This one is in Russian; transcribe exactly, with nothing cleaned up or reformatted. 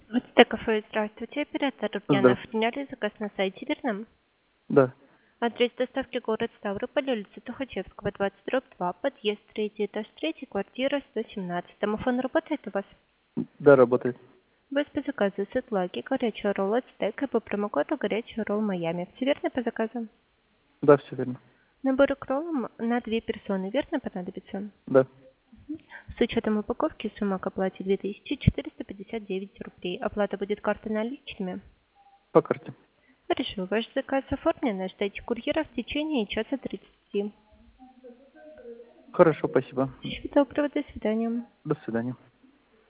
ОТТ кафе, здравствуйте. Оператор Рубьянов. Здравствуйте. Приняли заказ на сайте, верно? Да. Адрес доставки город Ставрополь, улица Тухачевского, двадцать, дробь два, подъезд, третий этаж, третий, квартира сто семнадцать. Домофон работает у вас? Да, работает. Без по заказу сетлаки, горячий ролл от стейк и по промокоду горячий ролл Майами. Все верно по заказу? Да, все верно. Набор к роллам на две персоны, верно понадобится? Да. С учетом упаковки сумма к оплате две тысячи четыреста пятьдесят девять рублей. Оплата будет картой наличными? По карте. Хорошо, ваш заказ оформлен. Ждайте курьера в течение часа тридцати. Хорошо, спасибо. Всего доброго, до свидания. До свидания.